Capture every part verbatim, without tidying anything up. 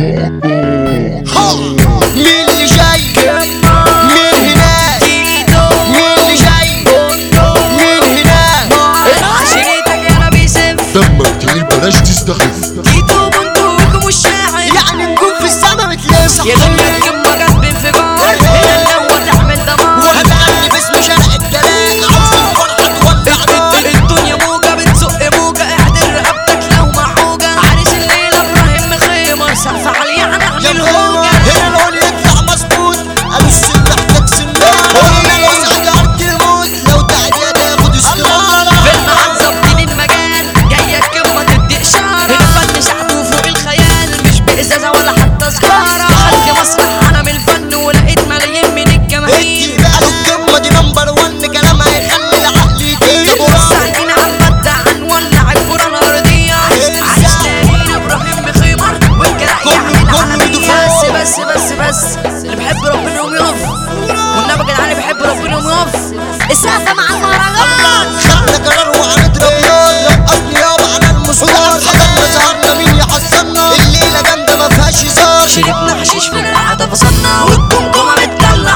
مين اللي جاي مين هناك مين اللي جاي مين هناك عشرتك يا نبي سيف دمك تقيل بلاش تستخف. جيتوا بندقكم الشاعر يعني نكون في السما متلف يا دنيا الكمة جت بانفجار هي اللي تعمل دمار وهتغني باسم شرق الدلال عاوز الفرحة تولع نار. الدنيا موجة بتزق موجة اعدل رقبتك لو محوجة عريس الليلة ابراهيم مخيمة سقف عالية هنعمل هوجة هنا العون يطلع مظبوط قالوا السن محتاج سنارة هنا الوسع جارة الموت لو تعدي تاخد استمارة فيلم عن ظابطين المجال جاية الكمة تدي إشارة الفن شعبه فوق الخيال مش بإزازة ولا حتى سجارة دخلت مسرح أنا من الفن ولقيت ملايين من الجماهير قالوا الكمة دي نمبر ون كلامها يخلي العقل يطير ساعدين عالبدع عنولع الكرة الأرضية عايش تاني إبراهيم مخيمر والجرح يعمل عملية بس بس بس بس اللي بحب ربنا يقوم يقف والنبي يا جدعان اللي بيحب ربنا يقوم يقف السقفة مع المهرجان خدنا قرار وهنضرب نار رقصني يابا على المسطار خدنا ظهرنا مين يحصلنا الليلة جامدة ما فيهاش هزار شربنا حشيش في القعدة فصلنا والجمجمة بتدلع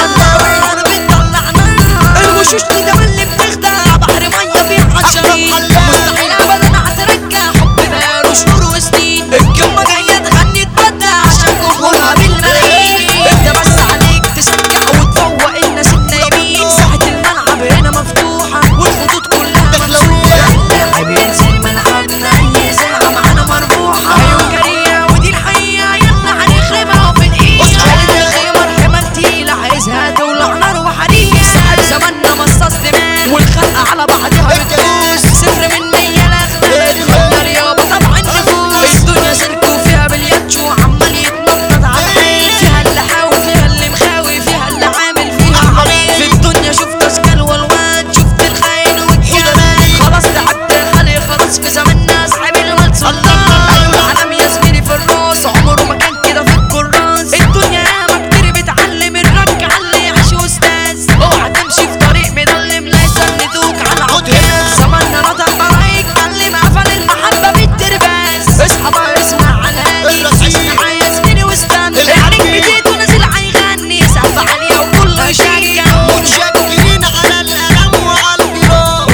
أنا بتطلع نار الوشوش دي ده اللي بتخدع بحر مية فيه عطشانين مستحيل أبدا هترجع حب بقاله شهور وسنين الجمة جاية تغني تبدع عشان جمهورها بالملايين انت بس عليك تشجع وتفوق الناس النايمين ساحة الملعب هنا مفتوحة والخطوط كلها ممسوحة اللاعب ينزل ملعبنا أي ساعة معانا مربوحة عيون جريئة ودي الحقيقة يلا هنخربها في دقيقة خالد الخيمر حمال تقيلة عايزها تولع نار وحريقة صاحب زماننا مصاص دماغ والخلقة على بعضها بتدوس صفر من مية لاخدة خدنا رياضة طبعا نفوس الدنيا سلك وفيها بالياتش وعمال يتنطط على الحيط فيها اللي حاوي فيها اللي مخاوي فيها اللي عامل فيها عريض في الدنيا شفت اشكال والوان شفت الخاين والجمال خلاص تعبت خلي خلاص في زماننا اصحاب المال سلطان ايوه العالم يا زميلي في الراس عمره ما كان كده في الكراس الدنيا ياما كتير بتعلم الرك على اللي يعيش استاذ اوعى تمشي في طريق مضلم لا يسندوك على عكاز زماننا نطق بقى يتكلم قفل المحبه بالترباس اصحى بقى اسمع على الهادي اسمع يا زميلي واستنى العريق جديد ونازل هيغني سقف عاليه وكله يشجع متشكرين على الألم وعلى الجراح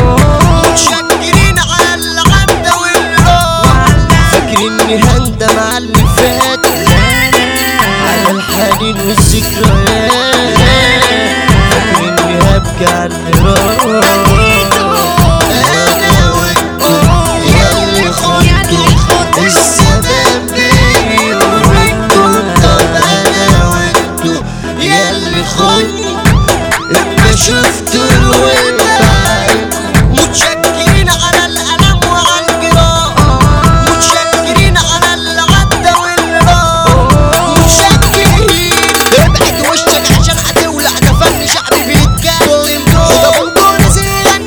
متشكرين على العدة والراح فاكريني هندم على اللي فات على الحنين والذكريات فاكريني هبكي على اللي راح أنا وانتو ياللي خنتو السبب بيا وانتو طب أنا وانتو ياللي خنتو اما شفتوا الوداع متشكرين على الألم وعلى الجراح متشكرين على العدة والراح متشكرين ابعد وشك عشان هتولع ده فن شعبي بيتكلم ده بنقول نسيان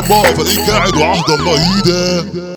بابا فلاقيك قاعد وعهد الله ايدك.